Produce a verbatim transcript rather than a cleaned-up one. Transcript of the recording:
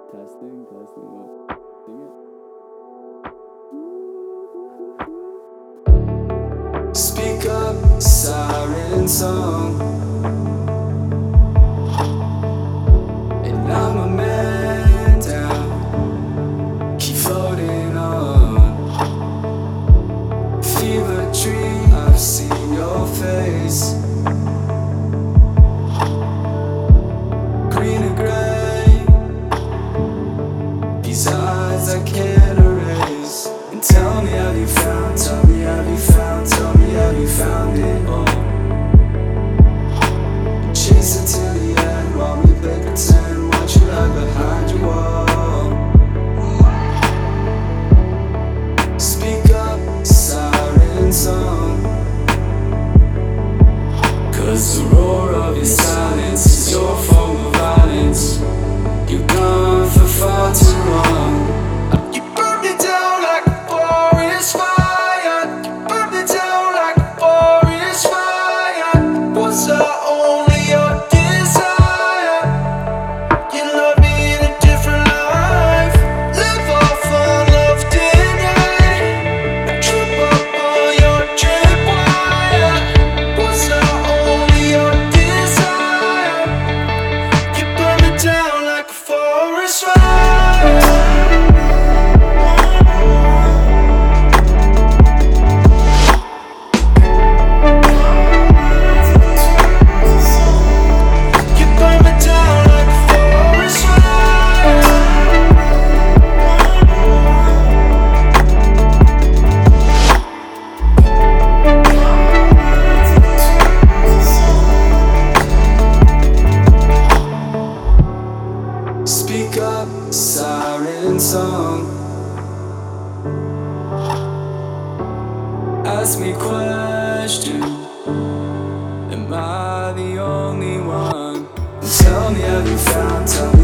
Testing, testing, what? Sing it. Speak up, siren song. And I'm a man down, keep floating on. Fever dream, I've seen your face. Green and gray, these eyes I can't erase. And tell me how you found, tell me how you found, tell me how you found it all. And chase it till the end while we play pretend, watch you lie behind your wall. Speak up, siren song, 'cause the roar of your silence is your form of violence. You've gone for far too long. You burned me down like a forest fire. You burned me down like a forest fire. Was I only your desire? You love me in a different life. Live off on love denied. I trip up on your tripwire. Was I only your desire? You burned me down like a forest fire. You burned me down like a forest fire. Speak up, siren song. Ask me question, am I the only one? And tell me how you found, tell